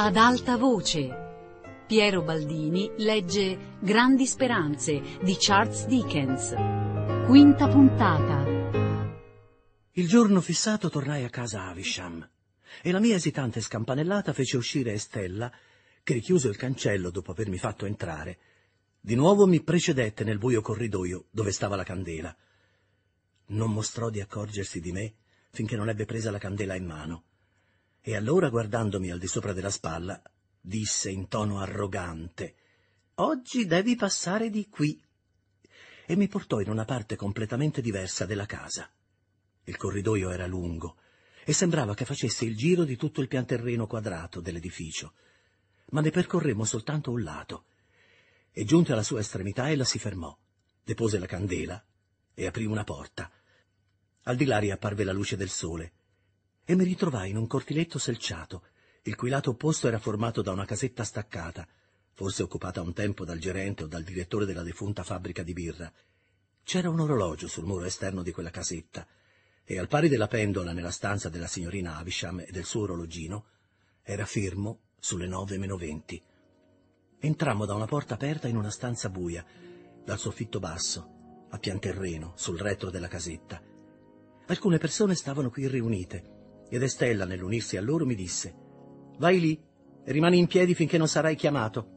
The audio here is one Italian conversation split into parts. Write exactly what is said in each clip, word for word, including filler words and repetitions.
Ad alta voce. Piero Baldini legge Grandi speranze di Charles Dickens. Quinta puntata. Il giorno fissato tornai a casa Havisham e la mia esitante scampanellata fece uscire Estella, che, richiuso il cancello dopo avermi fatto entrare, di nuovo mi precedette nel buio corridoio dove stava la candela. Non mostrò di accorgersi di me finché non ebbe presa la candela in mano, e allora, guardandomi al di sopra della spalla, disse in tono arrogante: «Oggi devi passare di qui», e mi portò in una parte completamente diversa della casa. Il corridoio era lungo e sembrava che facesse il giro di tutto il pianterreno quadrato dell'edificio, ma ne percorremmo soltanto un lato, e giunti alla sua estremità ella si fermò, depose la candela e aprì una porta. Al di là riapparve la luce del sole e mi ritrovai in un cortiletto selciato, il cui lato opposto era formato da una casetta staccata, forse occupata un tempo dal gerente o dal direttore della defunta fabbrica di birra. C'era un orologio sul muro esterno di quella casetta, e al pari della pendola nella stanza della signorina Havisham e del suo orologino, era fermo sulle nove meno venti. Entrammo da una porta aperta in una stanza buia, dal soffitto basso, a pianterreno, sul retro della casetta. Alcune persone stavano qui riunite, ed Estella, nell'unirsi a loro, mi disse: «Vai lì e rimani in piedi finché non sarai chiamato».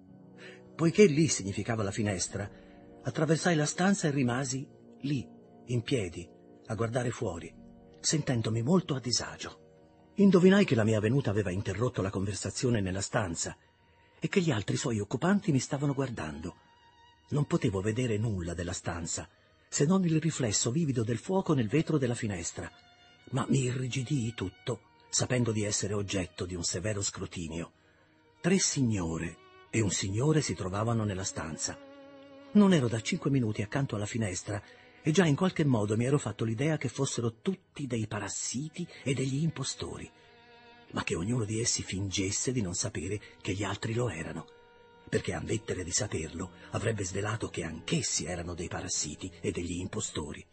Poiché lì significava la finestra, attraversai la stanza e rimasi lì, in piedi, a guardare fuori, sentendomi molto a disagio. Indovinai che la mia venuta aveva interrotto la conversazione nella stanza e che gli altri suoi occupanti mi stavano guardando. Non potevo vedere nulla della stanza, se non il riflesso vivido del fuoco nel vetro della finestra, ma mi irrigidii tutto, sapendo di essere oggetto di un severo scrutinio. Tre signore e un signore si trovavano nella stanza. Non ero da cinque minuti accanto alla finestra e già in qualche modo mi ero fatto l'idea che fossero tutti dei parassiti e degli impostori, ma che ognuno di essi fingesse di non sapere che gli altri lo erano, perché ammettere di saperlo avrebbe svelato che anch'essi erano dei parassiti e degli impostori.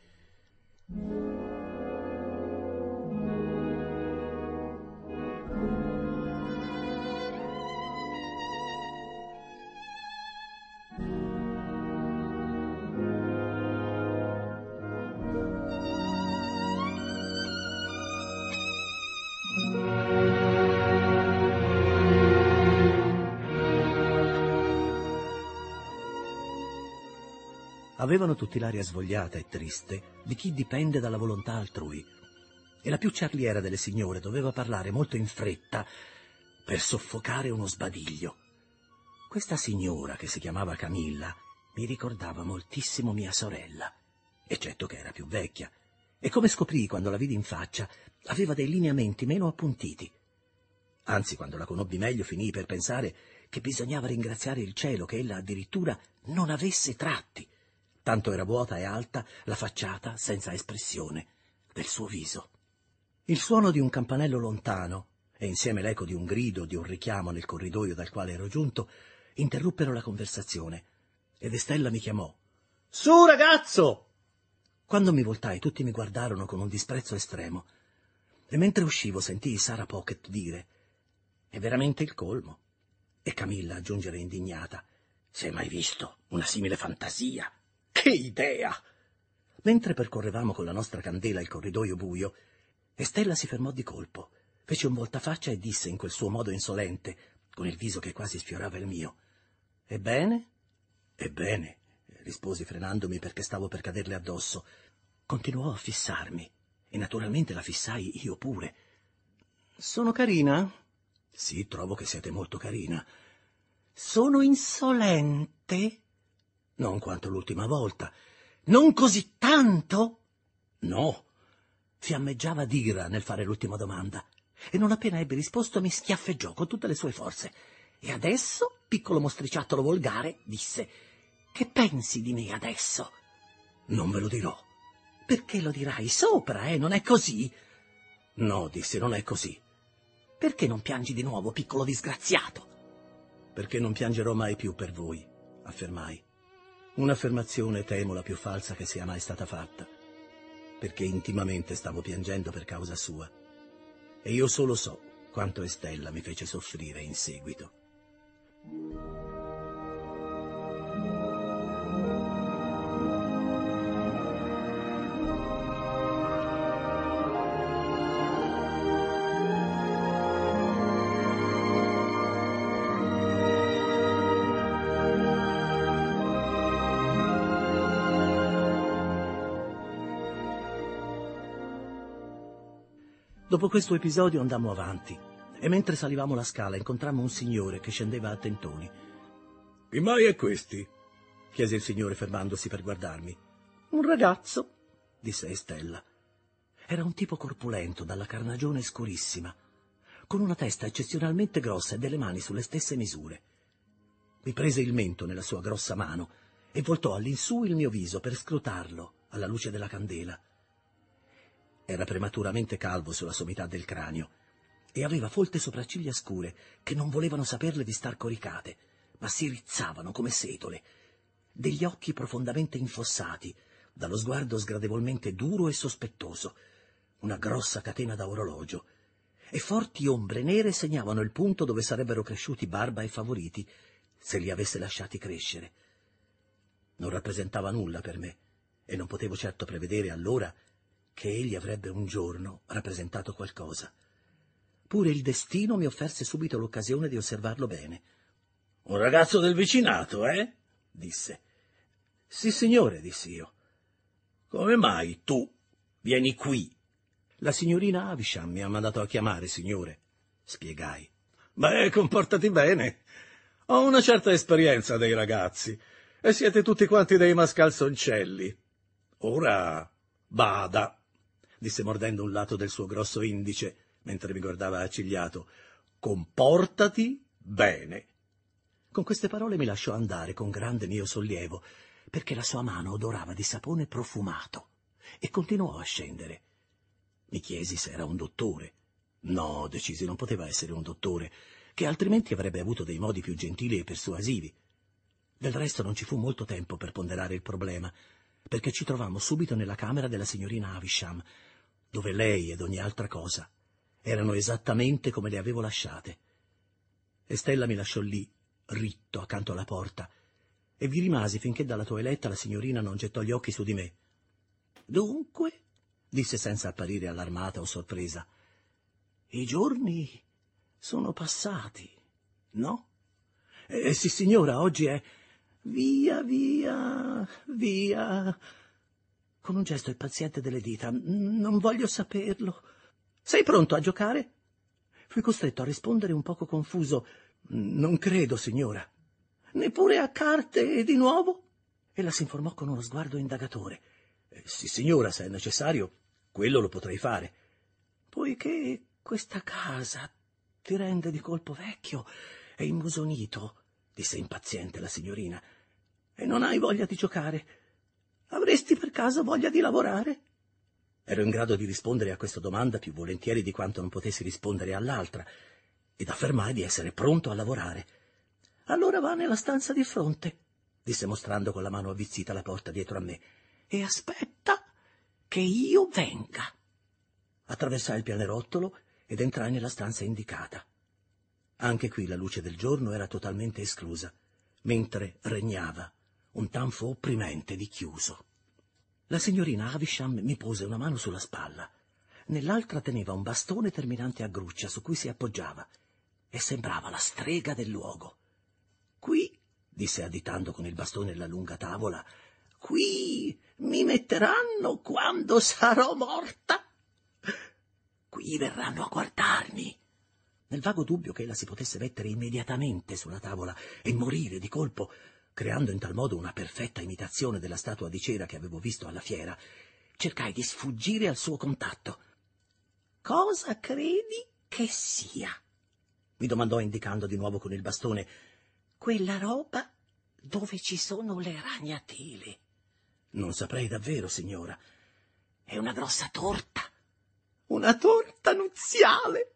Avevano tutti l'aria svogliata e triste di chi dipende dalla volontà altrui, e la più ciarliera delle signore doveva parlare molto in fretta per soffocare uno sbadiglio. Questa signora, che si chiamava Camilla, mi ricordava moltissimo mia sorella, eccetto che era più vecchia, e come scoprii quando la vidi in faccia, aveva dei lineamenti meno appuntiti. Anzi, quando la conobbi meglio, finii per pensare che bisognava ringraziare il cielo che ella addirittura non avesse tratti. Tanto era vuota e alta la facciata, senza espressione, del suo viso. Il suono di un campanello lontano, e insieme l'eco di un grido, di un richiamo nel corridoio dal quale ero giunto, interruppero la conversazione, ed Estella mi chiamò: «Su, ragazzo!» Quando mi voltai, tutti mi guardarono con un disprezzo estremo, e mentre uscivo sentii Sarah Pocket dire: «È veramente il colmo», e Camilla aggiungere indignata: «Si è mai visto una simile fantasia? Che idea!» Mentre percorrevamo con la nostra candela il corridoio buio, Estella si fermò di colpo, fece un voltafaccia e disse in quel suo modo insolente, con il viso che quasi sfiorava il mio: «Ebbene?» «Ebbene», risposi frenandomi perché stavo per caderle addosso. Continuò a fissarmi, e naturalmente la fissai io pure. «Sono carina?» «Sì, trovo che siete molto carina». «Sono insolente?» «Non quanto l'ultima volta». «Non così tanto?» «No». Fiammeggiava d'ira nel fare l'ultima domanda, e non appena ebbe risposto mi schiaffeggiò con tutte le sue forze. «E adesso, piccolo mostriciattolo volgare», disse, «che pensi di me adesso?» «Non ve lo dirò». «Perché lo dirai sopra, eh? Non è così?» «No», dissi, «non è così». «Perché non piangi di nuovo, piccolo disgraziato?» «Perché non piangerò mai più per voi», affermai. Un'affermazione, temo, la più falsa che sia mai stata fatta, perché intimamente stavo piangendo per causa sua, e io solo so quanto Estella mi fece soffrire in seguito. Dopo questo episodio andammo avanti e mentre salivamo la scala incontrammo un signore che scendeva a tentoni. «Chi mai è questi?» chiese il signore fermandosi per guardarmi. «Un ragazzo», disse Estella. Era un tipo corpulento, dalla carnagione scurissima, con una testa eccezionalmente grossa e delle mani sulle stesse misure. Mi prese il mento nella sua grossa mano e voltò all'insù il mio viso per scrutarlo alla luce della candela. Era prematuramente calvo sulla sommità del cranio e aveva folte sopracciglia scure che non volevano saperle di star coricate, ma si rizzavano come setole, degli occhi profondamente infossati, dallo sguardo sgradevolmente duro e sospettoso, una grossa catena da orologio, e forti ombre nere segnavano il punto dove sarebbero cresciuti Barba e Favoriti se li avesse lasciati crescere. Non rappresentava nulla per me e non potevo certo prevedere allora che egli avrebbe un giorno rappresentato qualcosa. Pure il destino mi offerse subito l'occasione di osservarlo bene. «Un ragazzo del vicinato, eh?» disse. «Sì, signore», dissi io. «Come mai tu vieni qui?» «La signorina Havisham mi ha mandato a chiamare, signore», spiegai. «Beh, comportati bene. Ho una certa esperienza dei ragazzi e siete tutti quanti dei mascalzoncelli. Ora bada», disse mordendo un lato del suo grosso indice, mentre mi guardava accigliato. «Comportati bene». Con queste parole mi lasciò andare con grande mio sollievo, perché la sua mano odorava di sapone profumato, e continuò a scendere. Mi chiesi se era un dottore. No, decisi, non poteva essere un dottore, che altrimenti avrebbe avuto dei modi più gentili e persuasivi. Del resto non ci fu molto tempo per ponderare il problema, perché ci trovammo subito nella camera della signorina Havisham, dove lei ed ogni altra cosa erano esattamente come le avevo lasciate. Estella mi lasciò lì, ritto, accanto alla porta, e vi rimasi finché dalla toeletta la signorina non gettò gli occhi su di me. «Dunque», disse senza apparire allarmata o sorpresa, «i giorni sono passati, no?» «Eh sì, signora, oggi è...» «Via, via, via...» Con un gesto impaziente delle dita. «Non voglio saperlo. Sei pronto a giocare?» Fui costretto a rispondere un poco confuso. «Non credo, signora». «Neppure a carte di nuovo?» Ella si informò con uno sguardo indagatore. Eh, «Sì, signora, se è necessario, quello lo potrei fare». «Poiché questa casa ti rende di colpo vecchio e immusonito», disse impaziente la signorina, «e non hai voglia di giocare, avresti per caso voglia di lavorare?» Ero in grado di rispondere a questa domanda più volentieri di quanto non potessi rispondere all'altra, ed affermai di essere pronto a lavorare. «Allora va nella stanza di fronte», disse mostrando con la mano avvizzita la porta dietro a me, «e aspetta che io venga». Attraversai il pianerottolo ed entrai nella stanza indicata. Anche qui la luce del giorno era totalmente esclusa, mentre regnava un tanfo opprimente di chiuso. La signorina Havisham mi pose una mano sulla spalla. Nell'altra teneva un bastone terminante a gruccia su cui si appoggiava e sembrava la strega del luogo. «Qui», disse additando con il bastone la lunga tavola, «qui mi metteranno quando sarò morta. Qui verranno a guardarmi». Nel vago dubbio che ella si potesse mettere immediatamente sulla tavola e morire di colpo, creando in tal modo una perfetta imitazione della statua di cera che avevo visto alla fiera, cercai di sfuggire al suo contatto. «Cosa credi che sia?» mi domandò indicando di nuovo con il bastone. «Quella roba dove ci sono le ragnatele». «Non saprei davvero, signora». «È una grossa torta». «Una torta nuziale?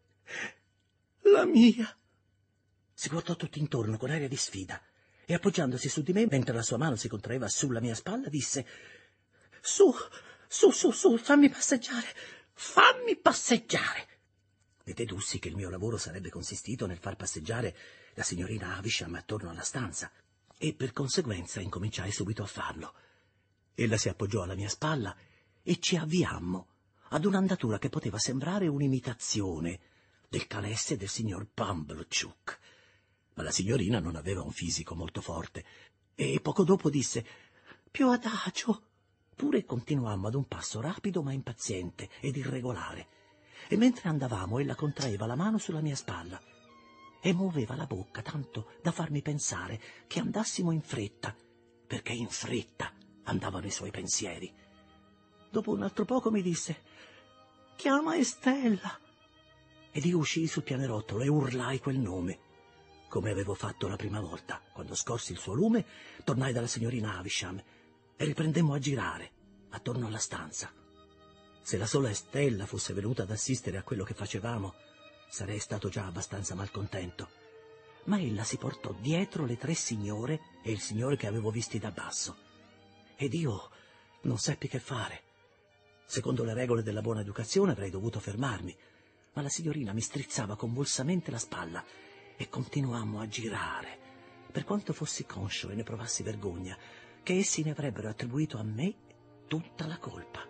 La mia». Si guardò tutt'intorno con aria di sfida e appoggiandosi su di me, mentre la sua mano si contraeva sulla mia spalla, disse: «Su, su, su, su, fammi passeggiare, fammi passeggiare». e dedussi che il mio lavoro sarebbe consistito nel far passeggiare la signorina Havisham attorno alla stanza, e per conseguenza incominciai subito a farlo. Ella si appoggiò alla mia spalla e ci avviammo ad un'andatura che poteva sembrare un'imitazione del calesse del signor Pumblechook. Ma la signorina non aveva un fisico molto forte e poco dopo disse «Più adagio», pure continuammo ad un passo rapido ma impaziente ed irregolare, e mentre andavamo ella contraeva la mano sulla mia spalla e muoveva la bocca tanto da farmi pensare che andassimo in fretta, perché in fretta andavano i suoi pensieri. Dopo un altro poco mi disse «Chiama Estella», ed io uscii sul pianerottolo e urlai quel nome. Come avevo fatto la prima volta, quando scorsi il suo lume, tornai dalla signorina Havisham e riprendemmo a girare attorno alla stanza. Se la sola Estella fosse venuta ad assistere a quello che facevamo, sarei stato già abbastanza malcontento. Ma ella si portò dietro le tre signore e il signore che avevo visti da basso. Ed io non seppi che fare. Secondo le regole della buona educazione avrei dovuto fermarmi, ma la signorina mi strizzava convulsamente la spalla e continuammo a girare, per quanto fossi conscio e ne provassi vergogna, che essi ne avrebbero attribuito a me tutta la colpa.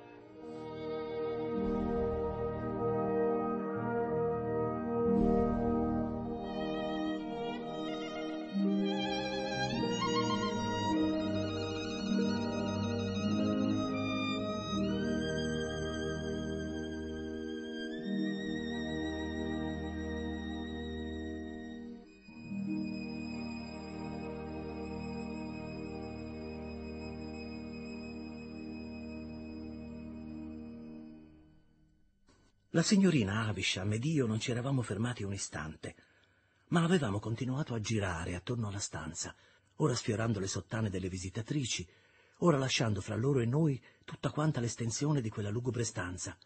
La signorina Havisham ed io non ci eravamo fermati un istante, ma avevamo continuato a girare attorno alla stanza, ora sfiorando le sottane delle visitatrici, ora lasciando fra loro e noi tutta quanta l'estensione di quella lugubre stanza.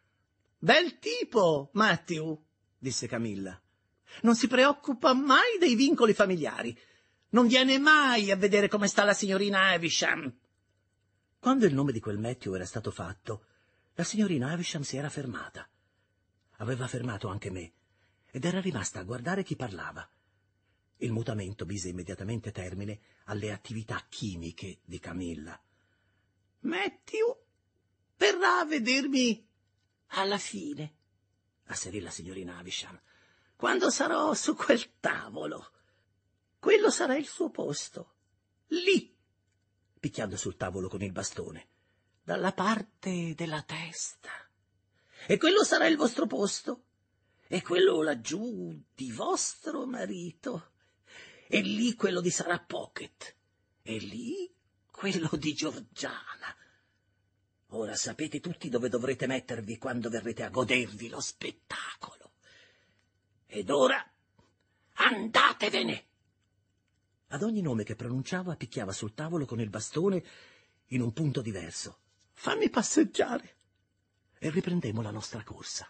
«Bel tipo, Matthew», disse Camilla. «Non si preoccupa mai dei vincoli familiari. Non viene mai a vedere come sta la signorina Havisham». Quando il nome di quel Matthew era stato fatto, la signorina Havisham si era fermata. Aveva fermato anche me, ed era rimasta a guardare chi parlava. Il mutamento mise immediatamente termine alle attività chimiche di Camilla. «Matthew verrà a vedermi alla fine», asserì la signorina Havisham, «quando sarò su quel tavolo. Quello sarà il suo posto. Lì», picchiando sul tavolo con il bastone, «dalla parte della testa. E quello sarà il vostro posto, e quello laggiù di vostro marito, e lì quello di Sarah Pocket, e lì quello di Georgiana. Ora sapete tutti dove dovrete mettervi quando verrete a godervi lo spettacolo. Ed ora andatevene!» Ad ogni nome che pronunciava picchiava sul tavolo con il bastone in un punto diverso. «Fammi passeggiare!» E riprendemmo la nostra corsa.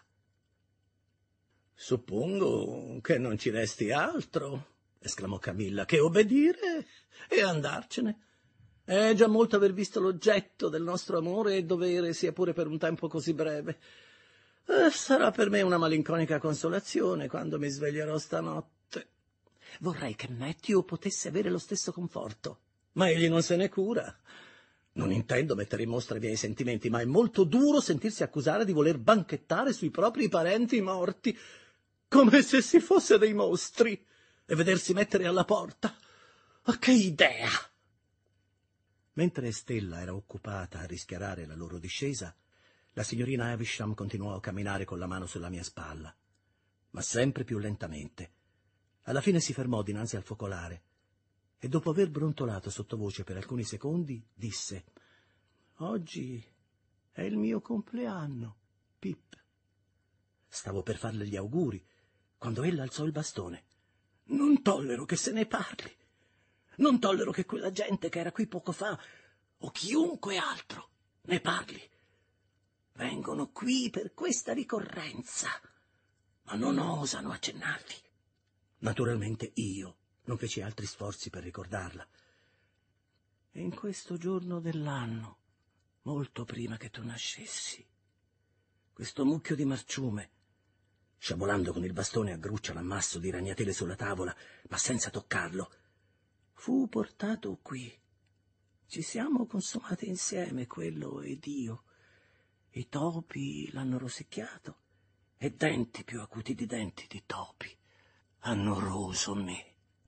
«Suppongo che non ci resti altro», esclamò Camilla, «che obbedire e andarcene. È già molto aver visto l'oggetto del nostro amore e dovere, sia pure per un tempo così breve. Eh, sarà per me una malinconica consolazione quando mi sveglierò stanotte. Vorrei che Matthew potesse avere lo stesso conforto, ma egli non se ne cura. Non intendo mettere in mostra i miei sentimenti, ma è molto duro sentirsi accusare di voler banchettare sui propri parenti morti, come se si fosse dei mostri, e vedersi mettere alla porta. Oh, che idea!» Mentre Stella era occupata a rischiarare la loro discesa, la signorina Havisham continuò a camminare con la mano sulla mia spalla, ma sempre più lentamente. Alla fine si fermò dinanzi al focolare e, dopo aver brontolato sottovoce per alcuni secondi, disse: «Oggi è il mio compleanno, Pip». Stavo per farle gli auguri quando ella alzò il bastone. «Non tollero che se ne parli. Non tollero che quella gente che era qui poco fa, o chiunque altro, ne parli. Vengono qui per questa ricorrenza, ma non osano accennarvi». Naturalmente io non feci altri sforzi per ricordarla. «In questo giorno dell'anno, molto prima che tu nascessi, questo mucchio di marciume Sciabolando con il bastone aggruccia l'ammasso di ragnatele sulla tavola, ma senza toccarlo. Fu portato qui. Ci siamo consumati insieme, quello ed io. I topi l'hanno rosicchiato, e denti più acuti di denti di topi hanno roso me.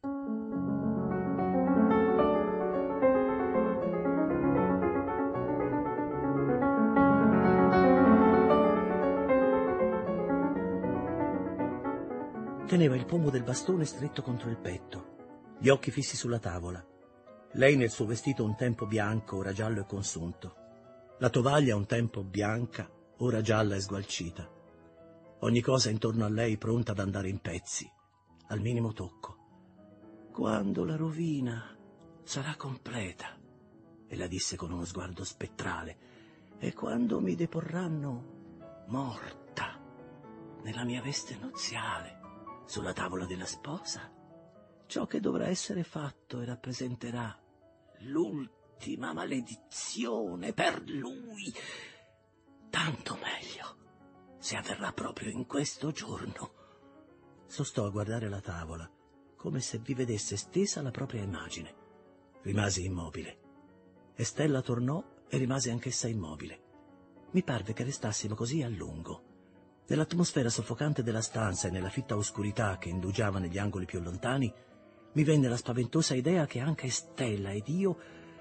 Teneva il pomo del bastone stretto contro il petto, gli occhi fissi sulla tavola. Lei nel suo vestito un tempo bianco, ora giallo e consunto. La tovaglia un tempo bianca, ora gialla e sgualcita. Ogni cosa intorno a lei pronta ad andare in pezzi, al minimo tocco. Quando la rovina sarà completa, ella disse con uno sguardo spettrale, e quando mi deporranno morta nella mia veste nuziale sulla tavola della sposa, ciò che dovrà essere fatto e rappresenterà l'ultima maledizione per lui. Tanto meglio se avverrà proprio in questo giorno. Sostò a guardare la tavola, come se vi vedesse stesa la propria immagine. Rimasi immobile. Estella tornò e rimase anch'essa immobile. Mi parve che restassimo così a lungo. Nell'atmosfera soffocante della stanza e nella fitta oscurità che indugiava negli angoli più lontani, mi venne la spaventosa idea che anche Estella ed io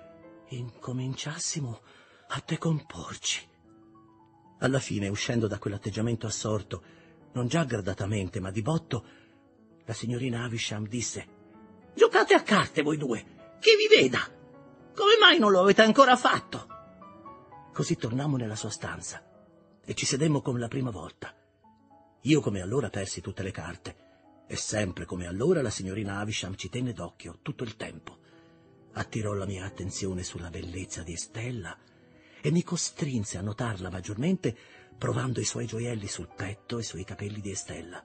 incominciassimo a decomporci. Alla fine, uscendo da quell'atteggiamento assorto, non già gradatamente, ma di botto, la signorina Havisham disse: «Giocate a carte voi due, chi vi veda! Come mai non lo avete ancora fatto?» Così tornammo nella sua stanza e ci sedemmo come la prima volta. Io come allora persi tutte le carte, e sempre come allora la signorina Havisham ci tenne d'occhio tutto il tempo. Attirò la mia attenzione sulla bellezza di Estella e mi costrinse a notarla maggiormente provando i suoi gioielli sul petto e sui capelli di Estella.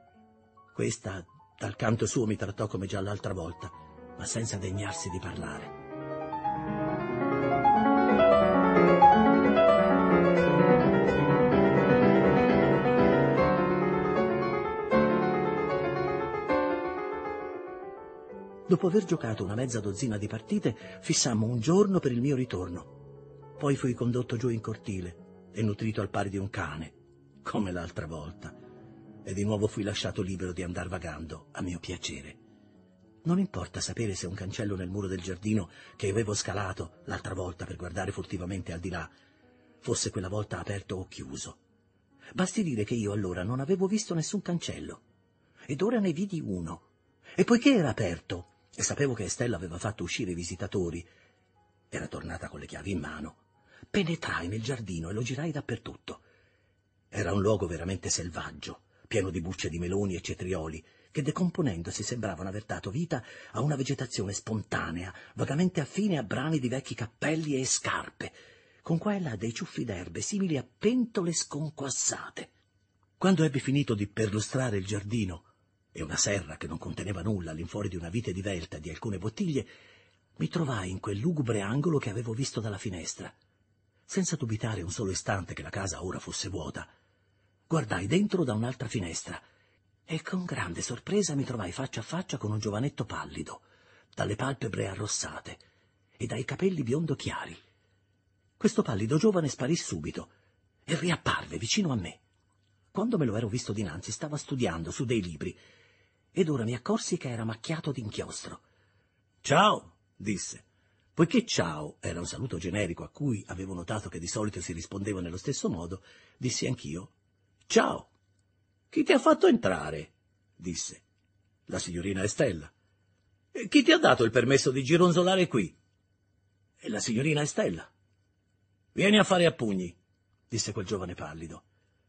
Questa, dal canto suo, mi trattò come già l'altra volta, ma senza degnarsi di parlare. Dopo aver giocato una mezza dozzina di partite, fissammo un giorno per il mio ritorno. Poi fui condotto giù in cortile e nutrito al pari di un cane, come l'altra volta, e di nuovo fui lasciato libero di andar vagando a mio piacere. Non importa sapere se un cancello nel muro del giardino che avevo scalato l'altra volta per guardare furtivamente al di là fosse quella volta aperto o chiuso. Basti dire che io allora non avevo visto nessun cancello, ed ora ne vidi uno, e poiché era aperto e sapevo che Estella aveva fatto uscire i visitatori, era tornata con le chiavi in mano, penetrai nel giardino e lo girai dappertutto. Era un luogo veramente selvaggio, pieno di bucce di meloni e cetrioli, che decomponendosi sembravano aver dato vita a una vegetazione spontanea, vagamente affine a brani di vecchi cappelli e scarpe, con qua e là dei ciuffi d'erbe simili a pentole sconquassate. Quando ebbi finito di perlustrare il giardino e una serra che non conteneva nulla all'infuori di una vite divelta e di alcune bottiglie, mi trovai in quel lugubre angolo che avevo visto dalla finestra. Senza dubitare un solo istante che la casa ora fosse vuota, guardai dentro da un'altra finestra e con grande sorpresa mi trovai faccia a faccia con un giovanetto pallido, dalle palpebre arrossate e dai capelli biondo chiari. Questo pallido giovane sparì subito e riapparve vicino a me. Quando me lo ero visto dinanzi stava studiando su dei libri ed ora mi accorsi che era macchiato d'inchiostro. «Ciao», disse. Poiché ciao era un saluto generico a cui avevo notato che di solito si rispondeva nello stesso modo, dissi anch'io: «Ciao». «Chi ti ha fatto entrare?» disse. «La signorina Estella». «E chi ti ha dato il permesso di gironzolare qui?» «E la signorina Estella». «Vieni a fare a pugni», disse quel giovane pallido.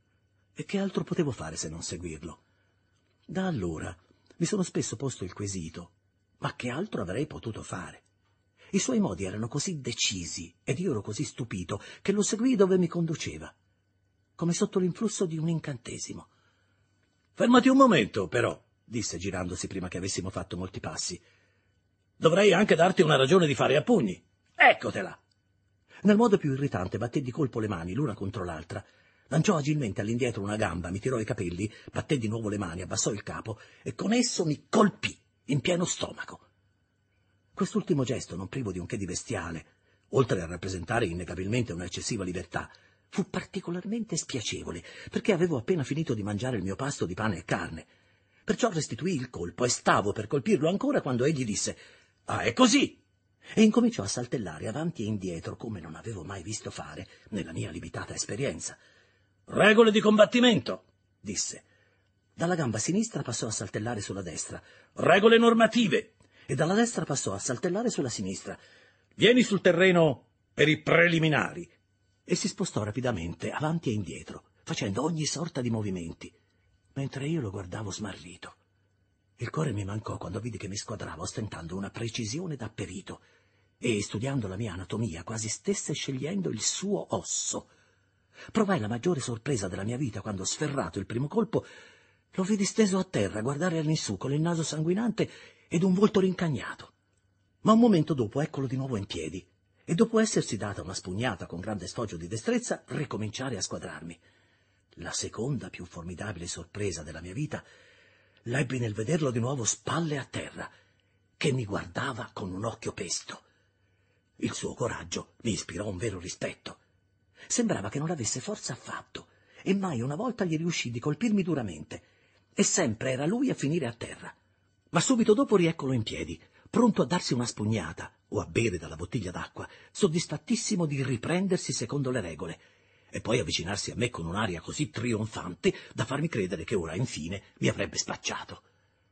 E che altro potevo fare se non seguirlo? Da allora mi sono spesso posto il quesito: ma che altro avrei potuto fare? I suoi modi erano così decisi ed io ero così stupito che lo seguii dove mi conduceva, come sotto l'influsso di un incantesimo. «Fermati un momento, però», disse girandosi prima che avessimo fatto molti passi. «Dovrei anche darti una ragione di fare a pugni. Eccotela!» Nel modo più irritante batté di colpo le mani l'una contro l'altra, Lanciò agilmente all'indietro una gamba, mi tirò i capelli, batté di nuovo le mani, abbassò il capo e con esso mi colpì in pieno stomaco. Quest'ultimo gesto, non privo di un che di bestiale, oltre a rappresentare innegabilmente un'eccessiva libertà, fu particolarmente spiacevole, perché avevo appena finito di mangiare il mio pasto di pane e carne. Perciò restituii il colpo e stavo per colpirlo ancora quando egli disse «Ah, è così!» e incominciò a saltellare avanti e indietro come non avevo mai visto fare nella mia limitata esperienza. «Regole di combattimento!» disse. Dalla gamba sinistra passò a saltellare sulla destra. «Regole normative!» e dalla destra passò a saltellare sulla sinistra. «Vieni sul terreno per i preliminari!» e si spostò rapidamente avanti e indietro, facendo ogni sorta di movimenti, mentre io lo guardavo smarrito. Il cuore mi mancò quando vidi che mi squadrava ostentando una precisione da perito e, studiando la mia anatomia, quasi stesse scegliendo il suo osso. Provai la maggiore sorpresa della mia vita quando, sferrato il primo colpo, lo vidi steso a terra, guardare all'insù con il naso sanguinante ed un volto rincagnato. Ma un momento dopo eccolo di nuovo in piedi e, dopo essersi data una spugnata con grande sfoggio di destrezza, ricominciare a squadrarmi. La seconda più formidabile sorpresa della mia vita l'ebbi nel vederlo di nuovo spalle a terra, che mi guardava con un occhio pesto. Il suo coraggio mi ispirò un vero rispetto. Sembrava che non avesse forza affatto, e mai una volta gli riuscì di colpirmi duramente, e sempre era lui a finire a terra. Ma subito dopo rieccolo in piedi, pronto a darsi una spugnata o a bere dalla bottiglia d'acqua, soddisfattissimo di riprendersi secondo le regole, e poi avvicinarsi a me con un'aria così trionfante da farmi credere che ora, infine, mi avrebbe spacciato.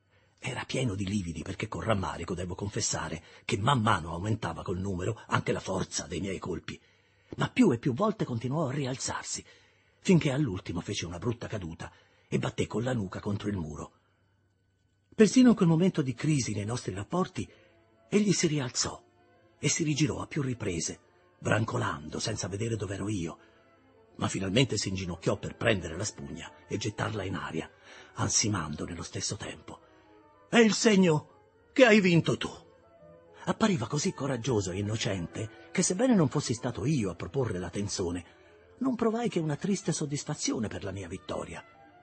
Era pieno di lividi perché con rammarico devo confessare che man mano aumentava col numero anche la forza dei miei colpi, ma più e più volte continuò a rialzarsi, finché all'ultimo fece una brutta caduta e batté con la nuca contro il muro. Persino in quel momento di crisi nei nostri rapporti, egli si rialzò e si rigirò a più riprese, brancolando senza vedere dov'ero io, ma finalmente si inginocchiò per prendere la spugna e gettarla in aria, ansimando nello stesso tempo. «È il segno che hai vinto tu!» Appariva così coraggioso e innocente che, sebbene non fossi stato io a proporre la tenzone, non provai che una triste soddisfazione per la mia vittoria.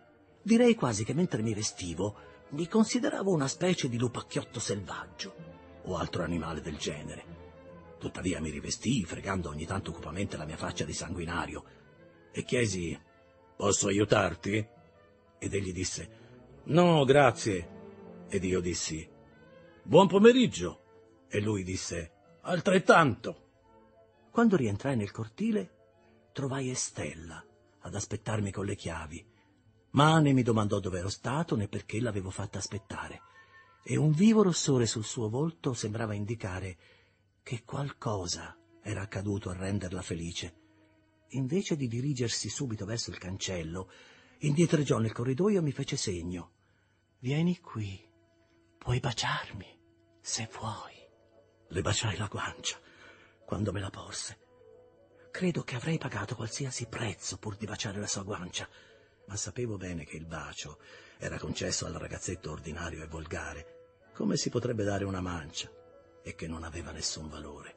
Direi quasi che mentre mi vestivo mi consideravo una specie di lupacchiotto selvaggio o altro animale del genere. Tuttavia mi rivestii, fregando ogni tanto cupamente la mia faccia di sanguinario, e chiesi: «Posso aiutarti?» Ed egli disse: «No, grazie». Ed io dissi: «Buon pomeriggio». E lui disse: «Altrettanto». Quando rientrai nel cortile, trovai Estella ad aspettarmi con le chiavi, ma né mi domandò dove ero stato né perché l'avevo fatta aspettare, e un vivo rossore sul suo volto sembrava indicare che qualcosa era accaduto a renderla felice. Invece di dirigersi subito verso il cancello, indietreggiò nel corridoio e mi fece segno: «Vieni qui, puoi baciarmi, se vuoi». Le baciai la guancia quando me la porse. Credo che avrei pagato qualsiasi prezzo pur di baciare la sua guancia, ma sapevo bene che il bacio era concesso al ragazzetto ordinario e volgare, come si potrebbe dare una mancia, e che non aveva nessun valore.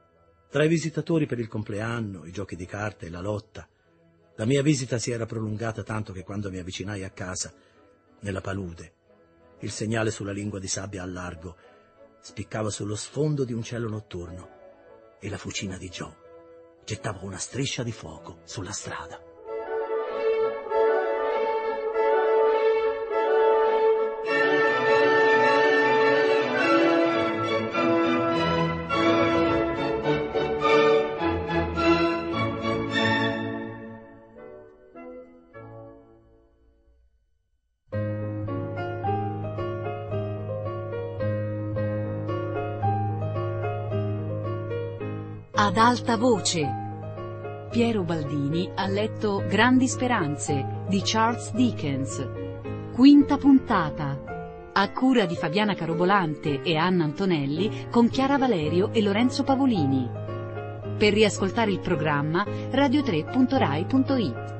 Tra i visitatori per il compleanno, i giochi di carte e la lotta, la mia visita si era prolungata tanto che quando mi avvicinai a casa, nella palude, il segnale sulla lingua di sabbia al largo spiccava sullo sfondo di un cielo notturno e la fucina di Joe gettava una striscia di fuoco sulla strada. Ad alta voce. Piero Baldini ha letto Grandi speranze di Charles Dickens. Quinta puntata. A cura di Fabiana Carobolante e Anna Antonelli con Chiara Valerio e Lorenzo Pavolini. Per riascoltare il programma radio tre punto rai punto it.